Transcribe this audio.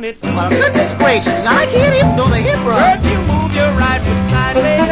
unit. Well, goodness gracious, now I can't even do the hip run. First you move your right foot sideways